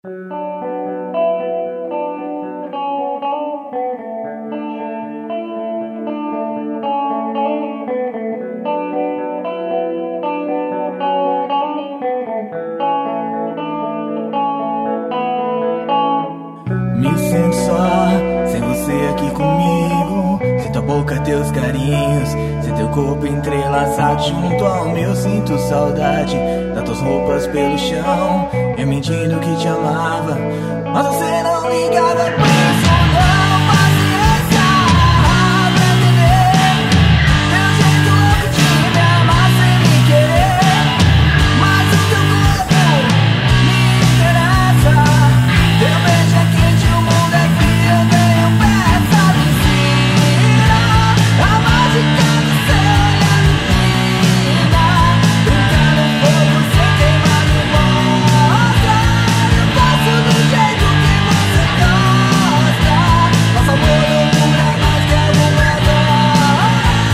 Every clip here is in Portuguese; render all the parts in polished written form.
Me sinto só, sem você aqui comigo. Sem tua boca, teus carinhos, sem teu corpo entrelaçado junto ao meu. Sinto saudade das tuas roupas pelo chão. Eu mentindo que te amava, mas você não ligava pra isso. Não, paciência pra entender teu jeito louco de me amar sem me querer. Mas o teu corpo me interessa. Teu beijo é quente, o mundo é frio. Eu tenho peça de ensina a mágica do seu olhar menina. Brincar no fogo sem queimar me mostra. Eu faço do jeito que você gosta. Nosso amor não dura mais que alguma dor.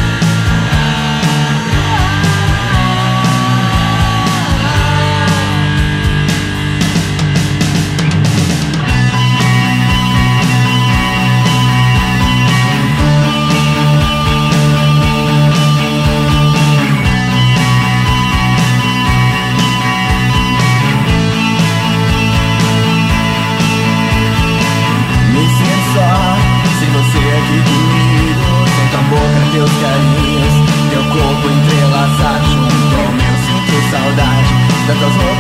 Me sinto só, sem você aqui comigo. Sem tua boca, teus carinhos, teu corpo entrelaçado junto ao meu. Sinto saudade das tuas roupas